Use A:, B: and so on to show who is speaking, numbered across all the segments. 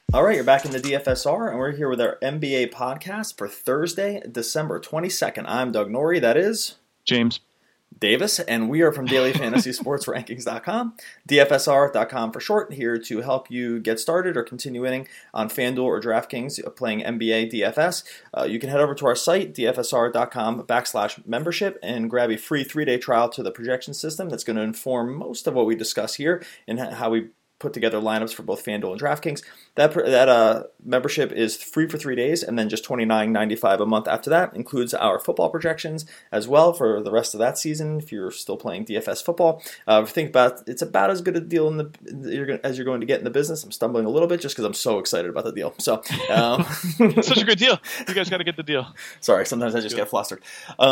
A: All right, you're back in the DFSR, and we're here with our NBA podcast for Thursday, December 22nd. I'm Doug Norrie, that is
B: James
A: Davis, and we are from dailyfantasysportsrankings.com, DFSR.com for short, here to help you get started or continue winning on FanDuel or DraftKings playing NBA DFS. You can head over to our site, dfsr.com/membership, and grab a free 3-day trial to the projection system that's going to inform most of what we discuss here and how we put together lineups for both FanDuel and DraftKings. That membership is free for 3 days, and then just $29.95 a month after that. Includes our football projections as well for the rest of that season if you're still playing DFS football. Think about it's about as good a deal as you're going to get in the business. I'm stumbling a little bit just because I'm so excited about the deal. So
B: it's such a good deal. You guys got to get the deal.
A: Sorry, sometimes I just get flustered.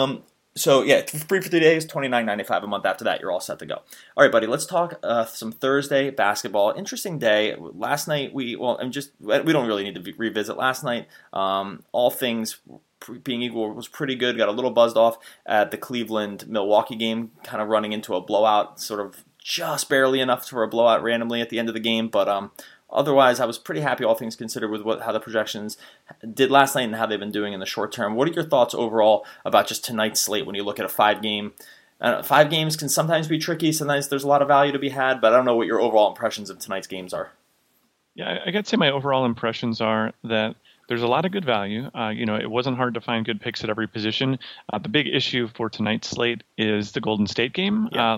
A: So yeah, free for 3 days, $29.95 a month. After that, you're all set to go. All right, buddy, let's talk some Thursday basketball. Interesting day. Last night, we don't really need to revisit last night. All things being equal, was pretty good. Got a little buzzed off at the Cleveland-Milwaukee game, kind of running into a blowout, sort of just barely enough for a blowout randomly at the end of the game, but otherwise, I was pretty happy, all things considered, with how the projections did last night and how they've been doing in the short term. What are your thoughts overall about just tonight's slate when you look at a 5-game? 5 games can sometimes be tricky. Sometimes there's a lot of value to be had, but I don't know what your overall impressions of tonight's games are.
B: Yeah, I got to say my overall impressions are that there's a lot of good value. It wasn't hard to find good picks at every position. The big issue for tonight's slate is the Golden State game.
A: Yeah.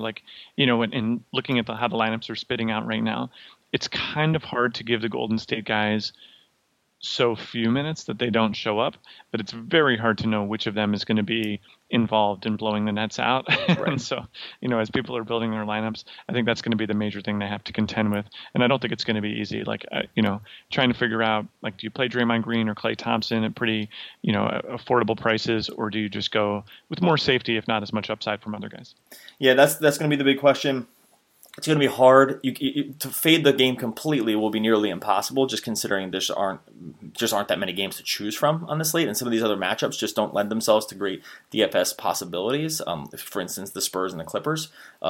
B: In looking at how the lineups are spitting out right now, it's kind of hard to give the Golden State guys so few minutes that they don't show up, but it's very hard to know which of them is going to be involved in blowing the Nets out.
A: Right.
B: And so, as people are building their lineups, I think that's going to be the major thing they have to contend with. And I don't think it's going to be easy. Trying to figure out, do you play Draymond Green or Klay Thompson at pretty, affordable prices, or do you just go with more safety, if not as much upside from other guys?
A: Yeah, that's going to be the big question. It's going to be hard. To fade the game completely will be nearly impossible, just considering there aren't that many games to choose from on the slate, and some of these other matchups just don't lend themselves to great DFS possibilities. For instance, the Spurs and the Clippers,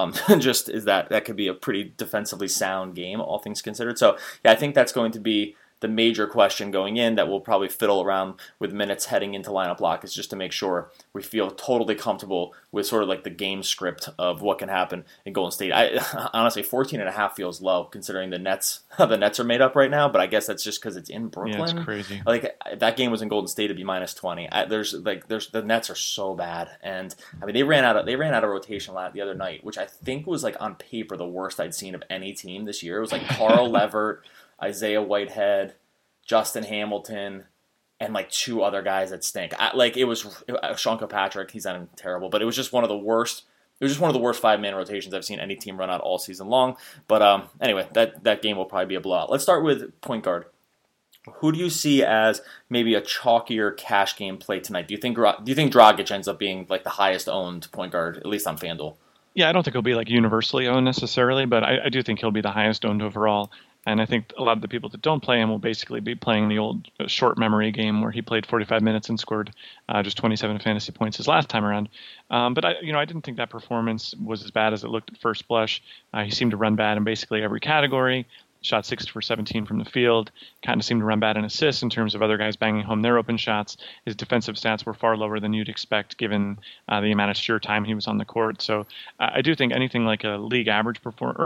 A: that could be a pretty defensively sound game, all things considered. So yeah, I think that's going to be the major question going in that we'll probably fiddle around with minutes heading into lineup lock, is just to make sure we feel totally comfortable with sort of like the game script of what can happen in Golden State. Honestly, 14.5 feels low considering the Nets are made up right now, but I guess that's just because it's in Brooklyn.
B: Yeah, it's crazy.
A: Like, if that game was in Golden State, it'd be -20. The Nets are so bad, and I mean they ran out of rotation the other night, which I think was like on paper the worst I'd seen of any team this year. It was like Carl Levert, Isaiah Whitehead, Justin Hamilton, and like 2 other guys that stink. It was Sean Kilpatrick. He's not terrible, but it was just one of the worst. It was just one of the worst 5-man rotations I've seen any team run out all season long. But anyway, that game will probably be a blowout. Let's start with point guard. Who do you see as maybe a chalkier cash game play tonight? Do you think Dragic ends up being like the highest owned point guard, at least on FanDuel?
B: Yeah, I don't think he'll be like universally owned necessarily, but I do think he'll be the highest owned overall. And I think a lot of the people that don't play him will basically be playing the old short memory game where he played 45 minutes and scored just 27 fantasy points his last time around. But I didn't think that performance was as bad as it looked at first blush. He seemed to run bad in basically every category. Shot 6 for 17 from the field. Kind of seemed to run bad in assists in terms of other guys banging home their open shots. His defensive stats were far lower than you'd expect given the amount of sheer time he was on the court. So I do think anything like a league average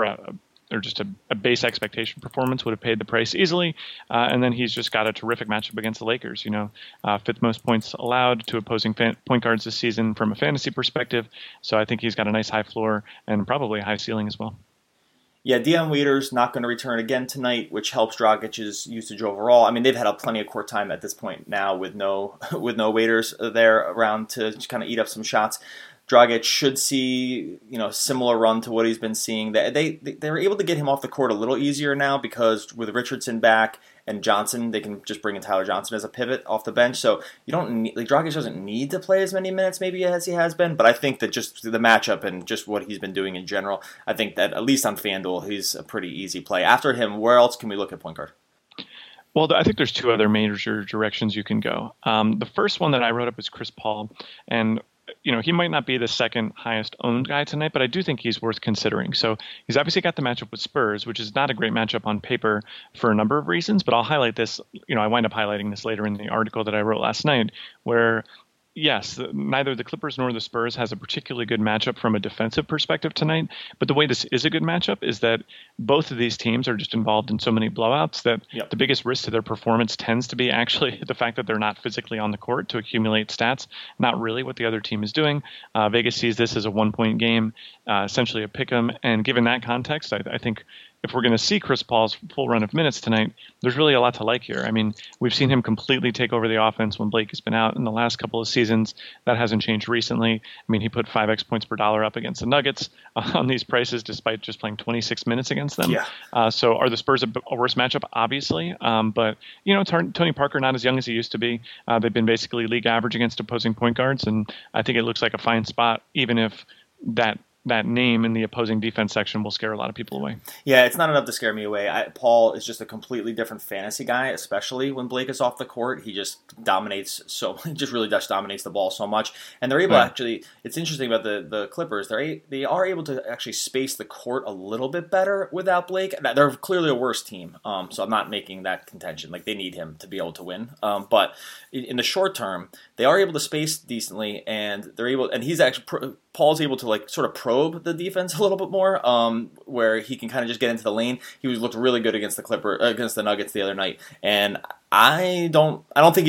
B: or just a base expectation performance would have paid the price easily. And then he's just got a terrific matchup against the Lakers. 5th most points allowed to opposing point guards this season from a fantasy perspective. So I think he's got a nice high floor and probably a high ceiling as well.
A: Yeah, Dion Waiters not going to return again tonight, which helps Dragic's usage overall. I mean, they've had plenty of court time at this point now with no Waiters there around to just kind of eat up some shots. Dragic should see, similar run to what he's been seeing. They're able to get him off the court a little easier now because with Richardson back and Johnson, they can just bring in Tyler Johnson as a pivot off the bench. So you don't need, Dragic doesn't need to play as many minutes maybe as he has been, but I think that just the matchup and just what he's been doing in general, I think that at least on FanDuel, he's a pretty easy play. After him, where else can we look at point guard?
B: Well, I think there's 2 other major directions you can go. The first one that I wrote up is Chris Paul, and he might not be the second highest owned guy tonight, but I do think he's worth considering. So he's obviously got the matchup with Spurs, which is not a great matchup on paper for a number of reasons, but I'll highlight this. I wind up highlighting this later in the article that I wrote last night, where yes, neither the Clippers nor the Spurs has a particularly good matchup from a defensive perspective tonight. But the way this is a good matchup is that both of these teams are just involved in so many blowouts that the biggest risk to their performance tends to be actually the fact that they're not physically on the court to accumulate stats, not really what the other team is doing. Vegas sees this as a 1-point game, essentially a pick 'em. And given that context, I think if we're going to see Chris Paul's full run of minutes tonight, there's really a lot to like here. I mean, we've seen him completely take over the offense when Blake has been out in the last couple of seasons. That hasn't changed recently. I mean, he put 5x points per dollar up against the Nuggets on these prices despite just playing 26 minutes against them.
A: Yeah.
B: So are the Spurs a worse matchup? Obviously. But, Tony Parker, not as young as he used to be. They've been basically league average against opposing point guards, and I think it looks like a fine spot, even if that name in the opposing defense section will scare a lot of people away.
A: Yeah, it's not enough to scare me away. Paul is just a completely different fantasy guy, especially when Blake is off the court. He just dominates dominates the ball so much. And they're able to actually, it's interesting about the Clippers, they are able to actually space the court a little bit better without Blake. They're clearly a worse team, so I'm not making that contention. Like, they need him to be able to win. But in the short term, they are able to space decently, and they're able, and he's actually, Paul's able to sort of probe the defense a little bit more, where he can kind of just get into the lane. He looked really good against the Nuggets the other night, and I don't think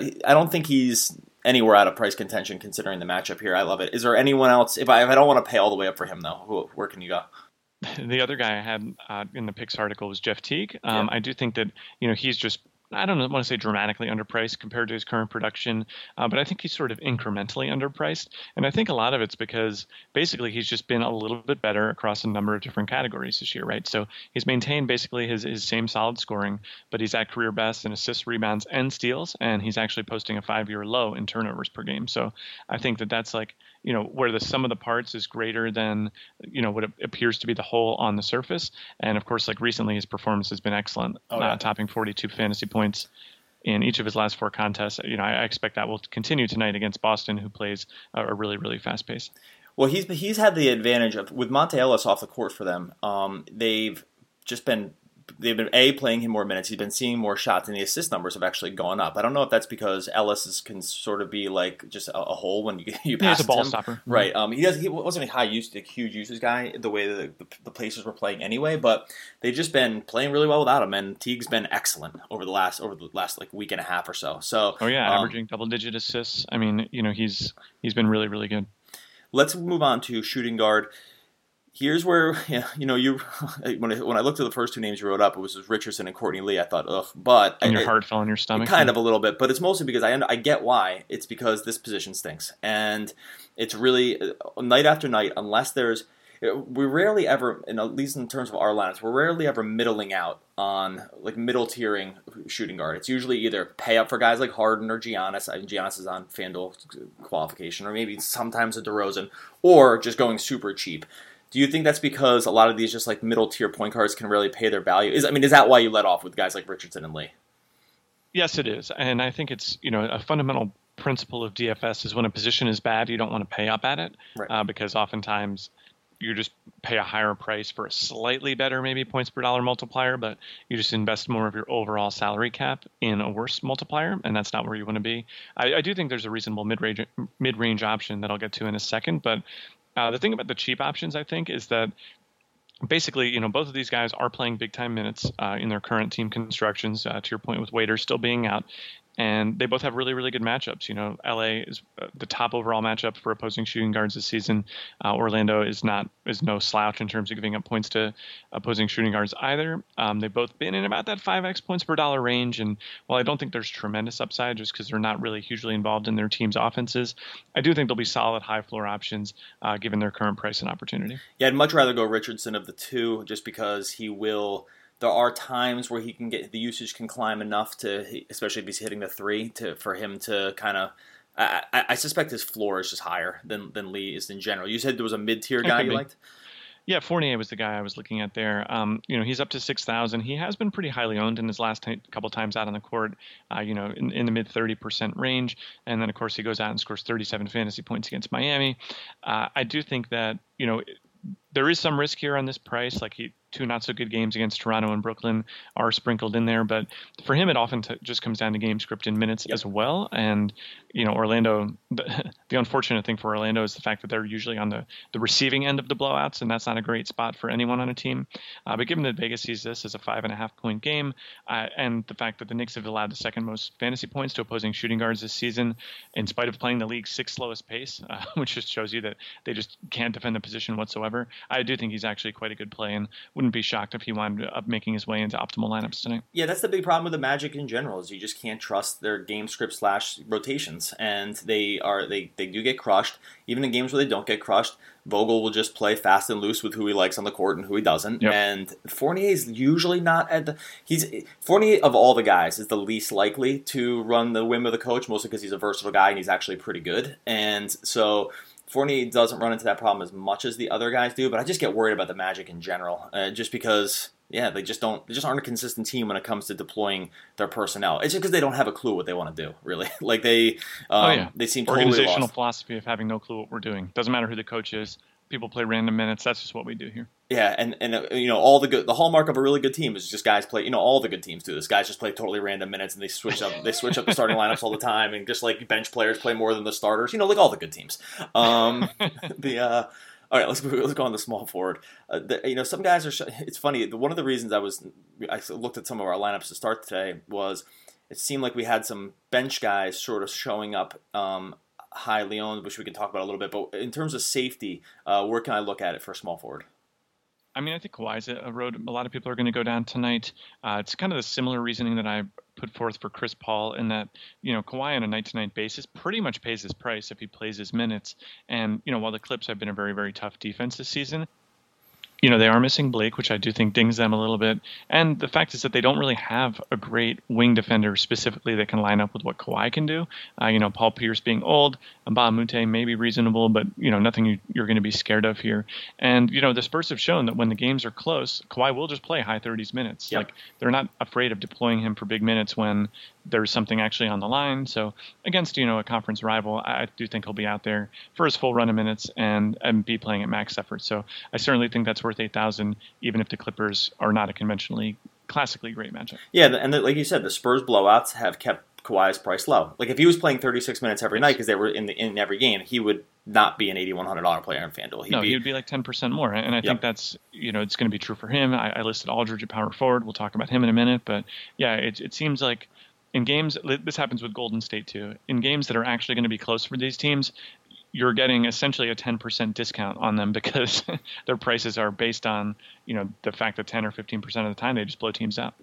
A: he's anywhere out of price contention considering the matchup here. I love it. Is there anyone else? If I don't want to pay all the way up for him though, where can you go?
B: The other guy I had in the picks article was Jeff Teague. I do think that he's just, I don't want to say dramatically underpriced compared to his current production, but I think he's sort of incrementally underpriced. And I think a lot of it's because basically he's just been a little bit better across a number of different categories this year, right? So he's maintained basically his same solid scoring, but he's at career best in assists, rebounds, and steals, and he's actually posting a 5-year low in turnovers per game. So I think that's where the sum of the parts is greater than, what appears to be the whole on the surface. And of course, recently his performance has been excellent, topping 42 fantasy points in each of his last 4 contests. I expect that will continue tonight against Boston, who plays a really, really fast pace.
A: Well, he's had the advantage of, with Monte Ellis off the court for them, they've been playing him more minutes. He's been seeing more shots, and the assist numbers have actually gone up. I don't know if that's because Ellis can sort of be just a hole when you pass
B: he's a ball
A: him.
B: stopper,
A: right? He wasn't a huge usage guy the way the Pacers were playing anyway. But they've just been playing really well without him, and Teague's been excellent over the last week and a half or so. So
B: averaging double-digit assists. I mean, he's been really, really good.
A: Let's move on to shooting guard. Here's where, when I looked at the first 2 names you wrote up, it was Richardson and Courtney Lee. I thought, ugh, but
B: and your heart fell in your stomach.
A: Kind of a little bit, but it's mostly because I get why. It's because this position stinks, and it's really night after night. Unless we rarely ever, at least in terms of our lineups, we're rarely ever middling out on middle tiering shooting guard. It's usually either pay up for guys like Harden or Giannis. Giannis is on FanDuel qualification, or maybe sometimes a DeRozan, or just going super cheap. Do you think that's because a lot of these just middle tier point guards can really pay their value? Is that why you let off with guys like Richardson and Lee?
B: Yes, it is. And I think it's, a fundamental principle of DFS is when a position is bad, you don't want to pay up at it,
A: right.
B: Because oftentimes you just pay a higher price for a slightly better maybe points per dollar multiplier, but you just invest more of your overall salary cap in a worse multiplier, and that's not where you want to be. I do think there's a reasonable mid-range option that I'll get to in a second, but the thing about the cheap options, I think, is that basically, both of these guys are playing big-time minutes in their current team constructions, to your point with Waiters still being out. And they both have really, really good matchups. LA is the top overall matchup for opposing shooting guards this season. Orlando is no slouch in terms of giving up points to opposing shooting guards either. They've both been in about that 5x points per dollar range. And while I don't think there's tremendous upside just because they're not really hugely involved in their team's offenses, I do think they'll be solid high floor options given their current price and opportunity.
A: Yeah, I'd much rather go Richardson of the 2 just because he will. There are times where he can get the usage can climb enough to, especially if he's hitting the 3, for him to kind of. I suspect his floor is just higher than Lee is in general. You said there was a mid-tier guy you liked.
B: Yeah, Fournier was the guy I was looking at there. He's up to 6,000. He has been pretty highly owned in his last couple times out on the court, in the mid 30% range. And then, of course, he goes out and scores 37 fantasy points against Miami. I do think that, there is some risk here on this price. Like two not so good games against Toronto and Brooklyn are sprinkled in there, but for him, it often just comes down to game script and minutes as well. And Orlando, the unfortunate thing for Orlando is the fact that they're usually on the receiving end of the blowouts, and that's not a great spot for anyone on a team. But given that Vegas sees this as a 5.5-point game, and the fact that the Knicks have allowed the second most fantasy points to opposing shooting guards this season, in spite of playing the league's sixth slowest pace, which just shows you that they just can't defend the position whatsoever. I do think he's actually quite a good play, and wouldn't be shocked if he wound up making his way into optimal lineups tonight.
A: Yeah, that's the big problem with the Magic in general, is you just can't trust their game script / rotations, and they do get crushed. Even in games where they don't get crushed, Vogel will just play fast and loose with who he likes on the court and who he doesn't. Yep. And Fournier's usually not Fournier of all the guys is the least likely to run the whim of the coach, mostly because he's a versatile guy and he's actually pretty good. And so Fournier doesn't run into that problem as much as the other guys do, but I just get worried about the Magic in general, just because, they just aren't a consistent team when it comes to deploying their personnel. It's just because they don't have a clue what they want to do, really. Like they seem totally
B: organizational
A: lost.
B: Philosophy of having no clue what we're doing. Doesn't matter who the coach is. People play random minutes. That's just what we do here.
A: Yeah, and all the hallmark of a really good team is just guys play. All the good teams do this. Guys just play totally random minutes, and they switch up the starting lineups all the time, and just like bench players play more than the starters. Like all the good teams. All right, let's go on the small forward. Some guys are. It's funny. One of the reasons I looked at some of our lineups to start today was it seemed like we had some bench guys sort of showing up. Highly owned, which we can talk about a little bit. But in terms of safety, where can I look at it for small forward?
B: I mean, I think Kawhi's a road a lot of people are going to go down tonight. It's kind of the similar reasoning that I put forth for Chris Paul, in that, Kawhi on a night-to-night basis pretty much pays his price if he plays his minutes. And, while the Clips have been a very, very tough defense this season, they are missing Blake, which I do think dings them a little bit. And the fact is that they don't really have a great wing defender specifically that can line up with what Kawhi can do. Paul Pierce being old, Mbah a Moute may be reasonable, but, nothing you're going to be scared of here. And, the Spurs have shown that when the games are close, Kawhi will just play high 30s minutes.
A: Yep.
B: Like, they're not afraid of deploying him for big minutes when there's something actually on the line. So against, a conference rival, I do think he'll be out there for his full run of minutes and be playing at max effort. So I certainly think that's worth 8,000, even if the Clippers are not a classically great matchup.
A: Yeah, and like you said, the Spurs blowouts have kept Kawhi's price low. Like if he was playing 36 minutes every night because they were in every game, he would not be an $8,100 player in FanDuel.
B: He would be like 10% more, and I think that's it's going to be true for him. I listed Aldridge at power forward. We'll talk about him in a minute, but yeah, it seems like in games, this happens with Golden State too. In games that are actually going to be close for these teams, you're getting essentially a 10% discount on them because their prices are based on, the fact that 10 or 15% of the time they just blow teams out.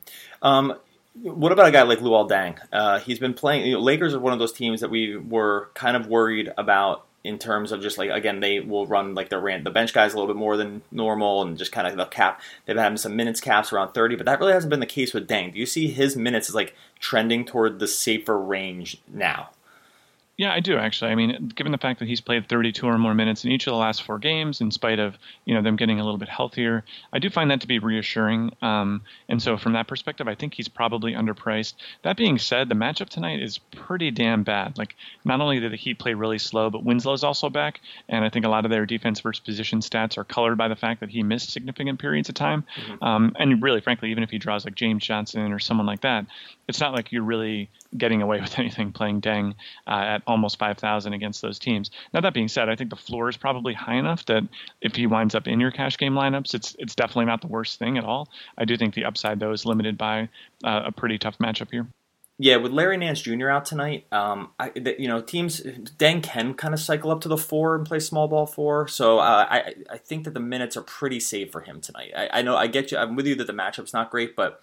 A: What about a guy like Luol Deng? He's been playing. Lakers are one of those teams that we were kind of worried about in terms of just like, again, they will run like the bench guys a little bit more than normal and just kind of the cap. They've had some minutes caps around 30, but that really hasn't been the case with Deng. Do you see his minutes as like trending toward the safer range now?
B: Yeah, I do actually. I mean, given the fact that he's played 32 or more minutes in each of the last 4 games, in spite of them getting a little bit healthier, I do find that to be reassuring. And so from that perspective, I think he's probably underpriced. That being said, the matchup tonight is pretty damn bad. Like, not only did the Heat play really slow, but Winslow's also back, and I think a lot of their defense versus position stats are colored by the fact that he missed significant periods of time. Mm-hmm. And really, frankly, even if he draws like James Johnson or someone like that, it's not like you're really getting away with anything playing Deng at almost 5,000 against those teams. Now, that being said, I think the floor is probably high enough that if he winds up in your cash game lineups, it's definitely not the worst thing at all. I do think the upside, though, is limited by a pretty tough matchup here.
A: Yeah, with Larry Nance Jr. out tonight, teams, Deng can kind of cycle up to the 4 and play small ball 4. So I think that the minutes are pretty safe for him tonight. I know, I get you. I'm with you that the matchup's not great, but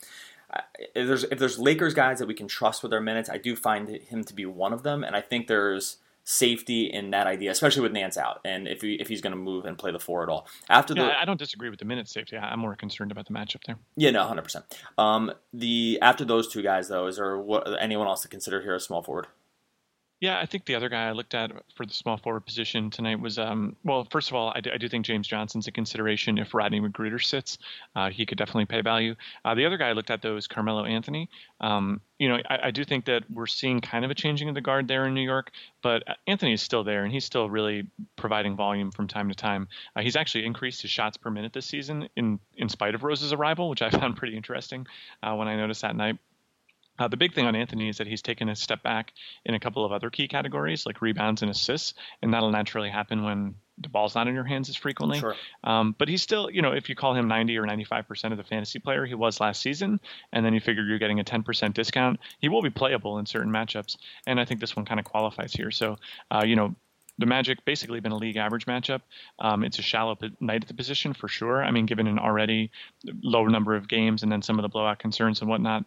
A: if there's Lakers guys that we can trust with their minutes, I do find him to be one of them, and I think there's safety in that idea, especially with Nance out, and if he's going to move and play the 4 at all.
B: I don't disagree with the minute safety. I'm more concerned about the matchup there.
A: Yeah, no, 100%. After those two guys, though, is there anyone else to consider here as small forward?
B: Yeah, I think the other guy I looked at for the small forward position tonight was, well, first of all, I do think James Johnson's a consideration if Rodney McGruder sits. He could definitely pay value. The other guy I looked at, though, is Carmelo Anthony. I do think that we're seeing kind of a changing of the guard there in New York, but Anthony is still there, and he's still really providing volume from time to time. He's actually increased his shots per minute this season in spite of Rose's arrival, which I found pretty interesting when I noticed that night. The big thing on Anthony is that he's taken a step back in a couple of other key categories like rebounds and assists, and that'll naturally happen when the ball's not in your hands as frequently.
A: Sure.
B: But he's still, if you call him 90 or 95% of the fantasy player he was last season, and then you figure you're getting a 10% discount, he will be playable in certain matchups. And I think this one kind of qualifies here. So, the Magic basically been a league average matchup. It's a shallow night at the position for sure. I mean, given an already low number of games and then some of the blowout concerns and whatnot,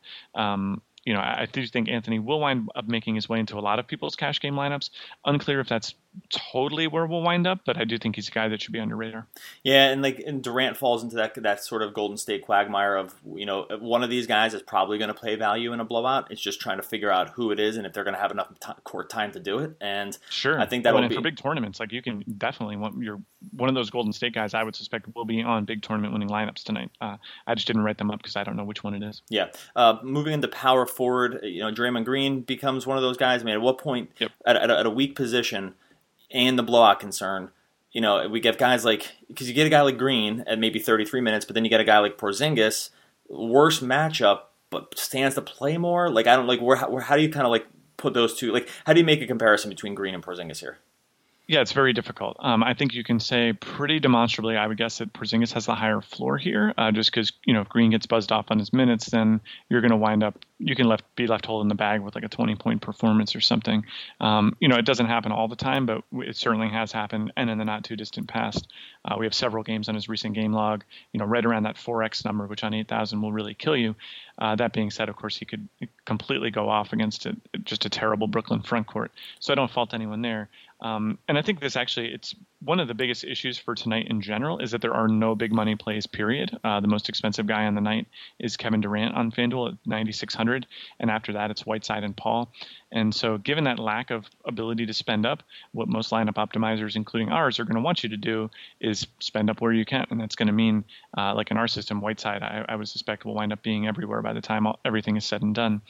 B: I do think Anthony will wind up making his way into a lot of people's cash game lineups. Unclear if that's totally where we'll wind up, but I do think he's a guy that should be under radar.
A: Yeah, and Durant falls into that sort of Golden State quagmire of, one of these guys is probably going to play value in a blowout. It's just trying to figure out who it is and if they're going to have enough court time to do it. And
B: sure,
A: I think that'll be
B: for big tournaments. Like, you can definitely one of those Golden State guys. I would suspect will be on big tournament winning lineups tonight. I just didn't write them up because I don't know which one it is.
A: Yeah, moving into power forward, Draymond Green becomes one of those guys. I mean, at what point at a weak position and the blowout concern, we get guys like, because you get a guy like Green at maybe 33 minutes, but then you get a guy like Porzingis, worse matchup, but stands to play more. Like, I don't like how do you kind of like put those two? Like, how do you make a comparison between Green and Porzingis here?
B: Yeah, it's very difficult. I think you can say pretty demonstrably, I would guess, that Porzingis has the higher floor here, just because, if Green gets buzzed off on his minutes, then you're going to wind up, you can be left holding the bag with like a 20-point performance or something. It doesn't happen all the time, but it certainly has happened, and in the not too distant past. We have several games on his recent game log, right around that 4x number, which on 8,000 will really kill you. That being said, of course, he could completely go off against just a terrible Brooklyn front court. So I don't fault anyone there. And I think it's one of the biggest issues for tonight in general is that there are no big money plays, period. The most expensive guy on the night is Kevin Durant on FanDuel at 9,600. And after that, it's Whiteside and Paul. And so given that lack of ability to spend up, what most lineup optimizers, including ours, are going to want you to do is spend up where you can. And that's going to mean, like in our system, Whiteside, I would suspect will wind up being everywhere by the time everything is said and done.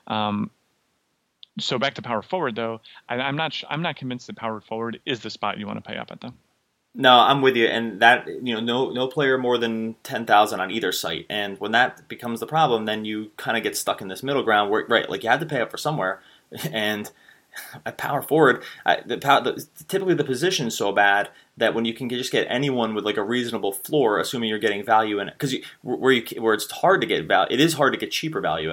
B: So back to power forward, though, I'm not convinced that power forward is the spot you want to pay up at, though.
A: No, I'm with you, and that no player more than 10,000 on either site, and when that becomes the problem, then you kind of get stuck in this middle ground where, right, like you have to pay up for somewhere, and at power forward, typically the position is so bad that when you can just get anyone with like a reasonable floor, assuming you're getting value in it, because where it's hard to get value, it is hard to get cheaper value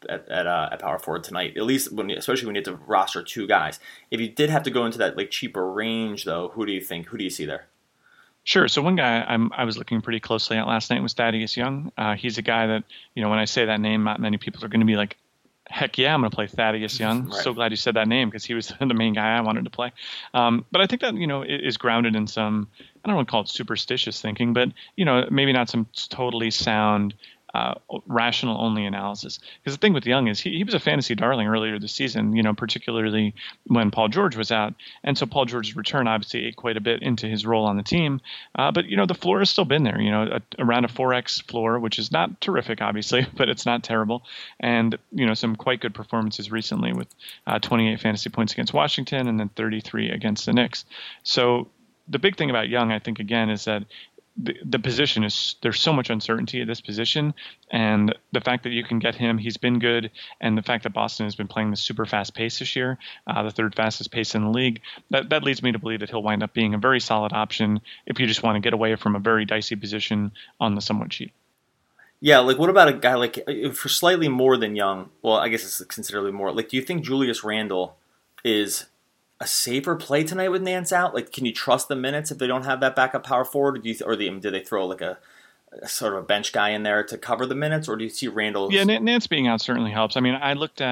A: at power forward tonight. At least especially when you have to roster two guys. If you did have to go into that like cheaper range, though, who do you think? Who do you see there?
B: Sure. So one guy I was looking pretty closely at last night was Thaddeus Young. He's a guy that, when I say that name, not many people are going to be like, heck yeah, I'm going to play Thaddeus Young. Right. So glad you said that name because he was the main guy I wanted to play. But I think that, it is grounded in some, I don't want to call it superstitious thinking, but, maybe not some totally sound, rational only analysis. Because the thing with Young is he was a fantasy darling earlier this season, particularly when Paul George was out. And so Paul George's return obviously ate quite a bit into his role on the team. But, the floor has still been there, around a 4X floor, which is not terrific, obviously, but it's not terrible. And, some quite good performances recently with 28 fantasy points against Washington and then 33 against the Knicks. So the big thing about Young, I think, again, is that the position is, there's so much uncertainty at this position, and the fact that you can get him, he's been good, and the fact that Boston has been playing the super fast pace this year, the third fastest pace in the league, that leads me to believe that he'll wind up being a very solid option if you just want to get away from a very dicey position on the somewhat cheap.
A: Yeah, like what about a guy like, for slightly more than Young, well, I guess it's considerably more, like do you think Julius Randle is a safer play tonight with Nance out? Like, can you trust the minutes if they don't have that backup power forward? Or do they throw like a sort of a bench guy in there to cover the minutes, or do you see Randle?
B: Yeah, Nance being out certainly helps. I mean, I looked at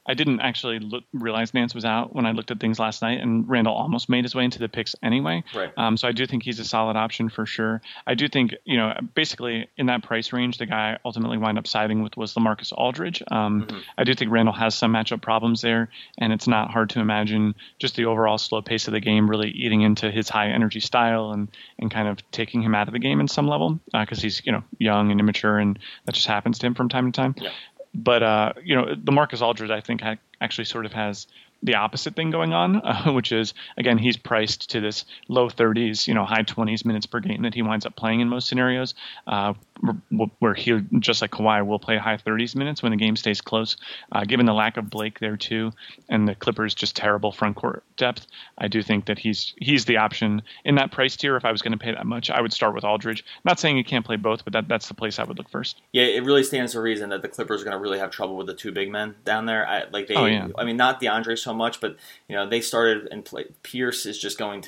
B: I didn't actually realize Nance was out when I looked at things last night, and Randall almost made his way into the picks anyway.
A: Right.
B: So I do think he's a solid option for sure. I do think, basically in that price range, the guy ultimately wound up siding with was LaMarcus Aldridge. I do think Randall has some matchup problems there, and it's not hard to imagine just the overall slow pace of the game really eating into his high energy style and kind of taking him out of the game in some level, because he's, young and immature, and that just happens to him from time to time.
A: Yeah.
B: But, the Marcus Aldridge, I think, actually sort of has the opposite thing going on, which is, again, he's priced to this low 30s, high 20s minutes per game that he winds up playing in most scenarios, where he, just like Kawhi, will play high 30s minutes when the game stays close. Given the lack of Blake there too, and the Clippers' just terrible front court depth, I do think that he's the option in that price tier. If I was going to pay that much, I would start with Aldridge. Not saying you can't play both, but that's the place I would look first.
A: Yeah, it really stands to reason that the Clippers are going to really have trouble with the two big men down there. I mean, not DeAndre so much, but they started and played. Pierce is just he's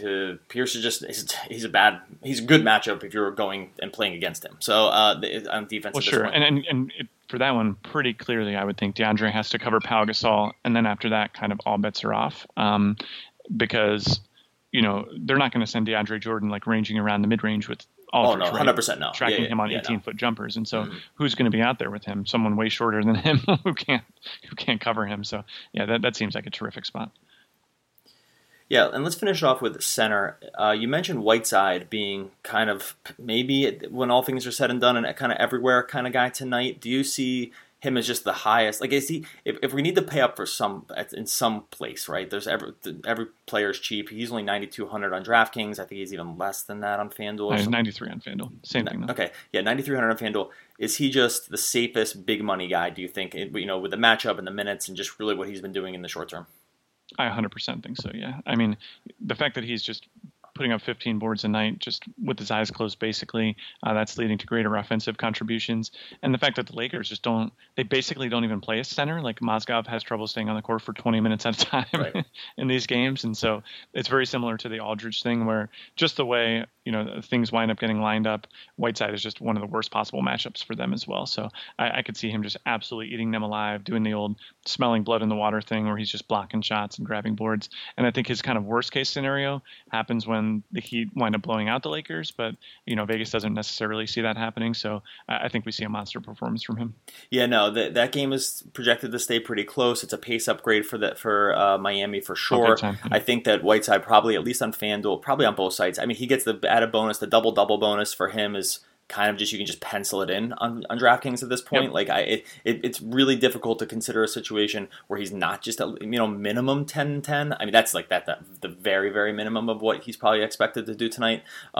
A: a good matchup if you're going and playing against him. So on defense,
B: well, sure, and for that one, pretty clearly, I would think DeAndre has to cover Pau Gasol, and then after that, kind of all bets are off, because they're not going to send DeAndre Jordan like ranging around the mid range with Aldridge,
A: 100% no.
B: Tracking him on 18-foot jumpers, and so who's going to be out there with him? Someone way shorter than him who can't cover him. So yeah, that seems like a terrific spot.
A: Yeah, and let's finish off with center. You mentioned Whiteside being kind of maybe, when all things are said and done, and kind of everywhere kind of guy tonight. Do you see him as just the highest? Like, is he? If we need to pay up for in some place, right? There's every player's cheap. He's only 9,200 on DraftKings. I think he's even less than that on FanDuel.
B: He's 93 on FanDuel. Same thing. Though.
A: Okay, yeah, 9,300 on FanDuel. Is he just the safest big money guy? Do you think? With the matchup and the minutes and just really what he's been doing in the short term?
B: I 100% think so, yeah. I mean, the fact that he's just putting up 15 boards a night just with his eyes closed, basically, that's leading to greater offensive contributions. And the fact that the Lakers they basically don't even play a center. Like, Mozgov has trouble staying on the court for 20 minutes at a time in these games. And so it's very similar to the Aldridge thing, where just the way, things wind up getting lined up, Whiteside is just one of the worst possible matchups for them as well. So I could see him just absolutely eating them alive, doing the old smelling blood in the water thing where he's just blocking shots and grabbing boards. And I think his kind of worst case scenario happens when the Heat wind up blowing out the Lakers, but Vegas doesn't necessarily see that happening. So I think we see a monster performance from him.
A: Yeah, no, that game is projected to stay pretty close. It's a pace upgrade for Miami for sure. I think that Whiteside probably, at least on FanDuel, probably on both sides. I mean, he gets the added bonus, the double bonus for him is kind of just, you can just pencil it in on DraftKings at this point. Yep. It's really difficult to consider a situation where he's not just a minimum 10-10. I mean, that's like the very, very minimum of what he's probably expected to do tonight.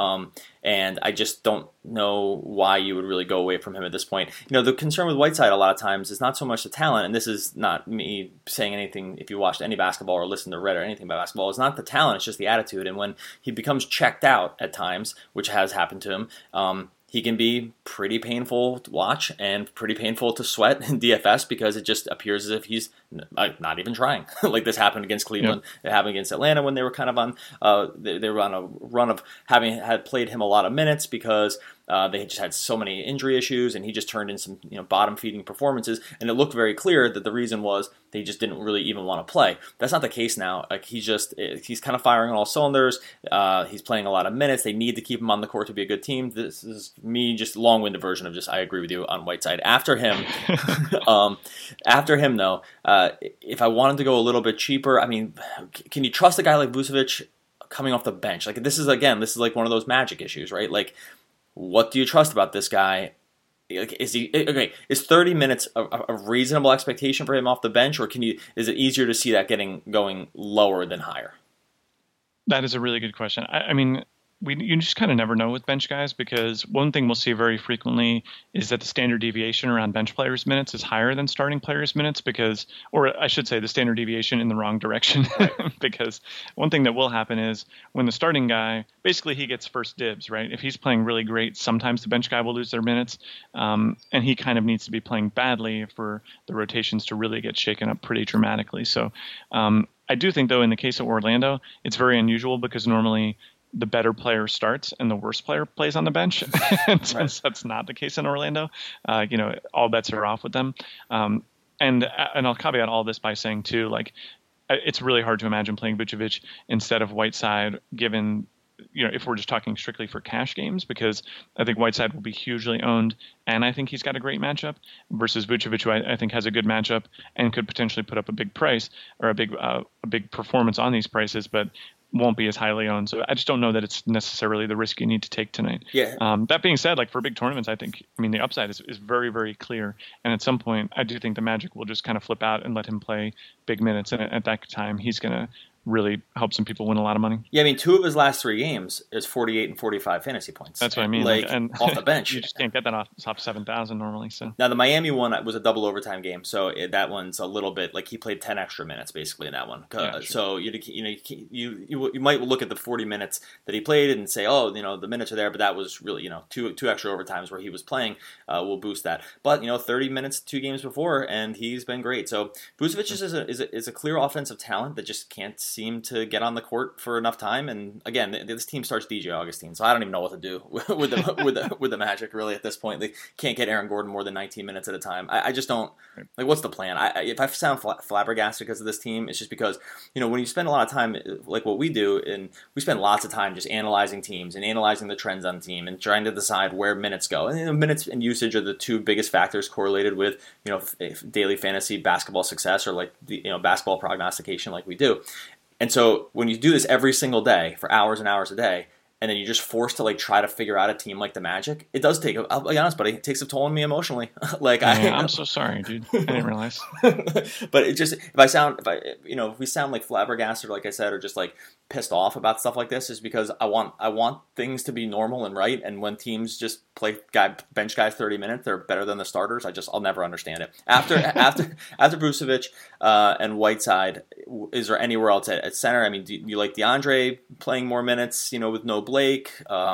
A: And I just don't know why you would really go away from him at this point. The concern with Whiteside a lot of times is not so much the talent, and this is not me saying anything if you watched any basketball or listened to Reddit or anything about basketball. It's not the talent, it's just the attitude. And when he becomes checked out at times, which has happened to him, he can be pretty painful to watch and pretty painful to sweat in DFS because it just appears as if he's not even trying. Like this happened against Cleveland. It happened against Atlanta when they were kind of on they were on a run of had played him a lot of minutes because they just had so many injury issues, and he just turned in some bottom-feeding performances, and it looked very clear that the reason was they just didn't really even want to play. That's not the case now. Like he's kind of firing on all cylinders. He's playing a lot of minutes. They need to keep him on the court to be a good team. This is me, just long-winded version of just I agree with you on Whiteside. After him, though, if I wanted to go a little bit cheaper, I mean, can you trust a guy like Vucevic coming off the bench? Like this is like one of those magic issues, right? Like, what do you trust about this guy? Is 30 minutes a reasonable expectation for him off the bench, or is it easier to see that going lower than higher?
B: That is a really good question. I mean, you just kind of never know with bench guys, because one thing we'll see very frequently is that the standard deviation around bench players' minutes is higher than starting players' minutes or I should say the standard deviation in the wrong direction. Because one thing that will happen is when the starting guy, basically he gets first dibs, right? If he's playing really great, sometimes the bench guy will lose their minutes, and he kind of needs to be playing badly for the rotations to really get shaken up pretty dramatically. So I do think, though, in the case of Orlando, it's very unusual because normally the better player starts and the worst player plays on the bench. And since that's not the case in Orlando, all bets are off with them. And I'll caveat all this by saying too, like it's really hard to imagine playing Vucevic instead of Whiteside, given if we're just talking strictly for cash games, because I think Whiteside will be hugely owned, and I think he's got a great matchup versus Vucevic, who I think has a good matchup and could potentially put up a big price or a big performance on these prices, but won't be as highly owned. So I just don't know that it's necessarily the risk you need to take tonight.
A: Yeah.
B: That being said, like for big tournaments, I mean, the upside is very, very clear. And at some point, I do think the Magic will just kind of flip out and let him play big minutes. And at that time, he's going to really help some people win a lot of money.
A: Yeah, I mean, 2 of his last 3 games is 48 and 45 fantasy points.
B: That's what I mean.
A: And off the bench.
B: You just can't get that off top 7,000 normally. So
A: now the Miami one was a double overtime game, so that one's a little bit like he played 10 extra minutes basically in that one. Yeah, sure. So you might look at the 40 minutes that he played and say, oh, the minutes are there, but that was really two extra overtimes where he was playing will boost that. But 30 minutes 2 games before, and he's been great. So Vucevic is a clear offensive talent that just can't seem to get on the court for enough time. And again, this team starts DJ Augustine, so I don't even know what to do with the Magic really at this point. They can't get Aaron Gordon more than 19 minutes at a time. I just don't like. What's the plan? If I sound flabbergasted because of this team, it's just because when you spend a lot of time like what we do, and we spend lots of time just analyzing teams and analyzing the trends on the team and trying to decide where minutes go. And minutes and usage are the 2 biggest factors correlated with daily fantasy basketball success, or like the basketball prognostication like we do. And so when you do this every single day for hours and hours a day, and then you're just forced to like try to figure out a team like the Magic, it does take, I'll be honest, buddy, it takes a toll on me emotionally.
B: I'm so sorry, dude. I didn't realize.
A: But it just, if we sound like flabbergasted, like I said, or just like pissed off about stuff like this, is because I want things to be normal and right. And when teams just play bench guys 30 minutes, they're better than the starters. I'll never understand it. After Vucevic and Whiteside, is there anywhere else at center? I mean, do you like DeAndre playing more minutes? With no Blake,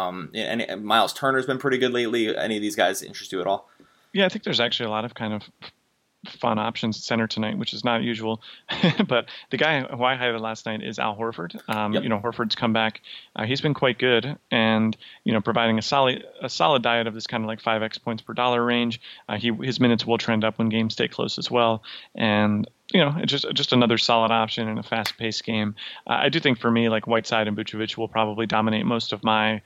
A: and Miles Turner's been pretty good lately. Any of these guys interest you at all?
B: Yeah, I think there's actually a lot of kind of fun options at center tonight, which is not usual. But the guy who I highlighted last night is Al Horford. Yep. Horford's come back. He's been quite good, and providing a solid diet of this kind of like 5x points per dollar range. His minutes will trend up when games stay close as well, and it's just another solid option in a fast-paced game. I do think for me, like Whiteside and Vucevic will probably dominate most of my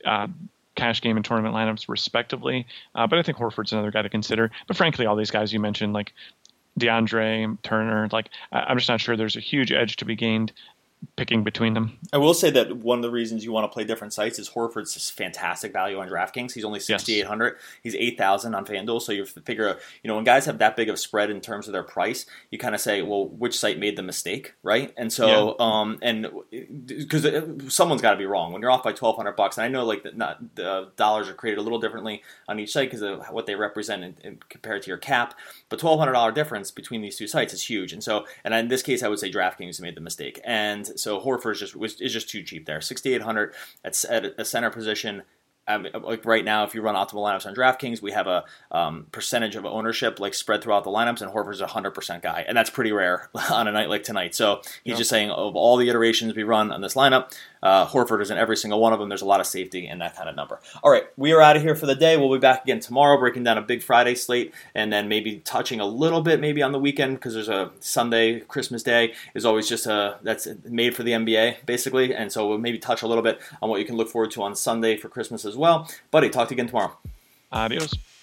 B: cash game and tournament lineups respectively. But I think Horford's another guy to consider. But frankly, all these guys you mentioned, like DeAndre, Turner, like I'm just not sure there's a huge edge to be gained picking between them.
A: I will say that one of the reasons you want to play different sites is Horford's just fantastic value on DraftKings. He's only 6,800. Yes. He's 8,000 on FanDuel. So you figure, when guys have that big of spread in terms of their price, you kind of say, well, which site made the mistake, right? And so, and because someone's got to be wrong when you're off by $1,200. And I know like the dollars are created a little differently on each site because of what they represent and compared to your cap. But $1,200 difference between these 2 sites is huge. And so, and in this case, I would say DraftKings made the mistake. And so Horford is just too cheap there. 6,800 at a center position. Like right now, if you run optimal lineups on DraftKings, we have a percentage of ownership like spread throughout the lineups, and Horford's a 100% guy, and that's pretty rare on a night like tonight. So he's just saying of all the iterations we run on this lineup, Horford is in every single one of them. There's a lot of safety in that kind of number. All right, we are out of here for the day. We'll be back again tomorrow, breaking down a big Friday slate, and then maybe touching a little bit maybe on the weekend because there's a Sunday, Christmas Day is always just that's made for the NBA basically, and so we'll maybe touch a little bit on what you can look forward to on Sunday for Christmas as well. Buddy, talk to you again tomorrow.
B: Adios.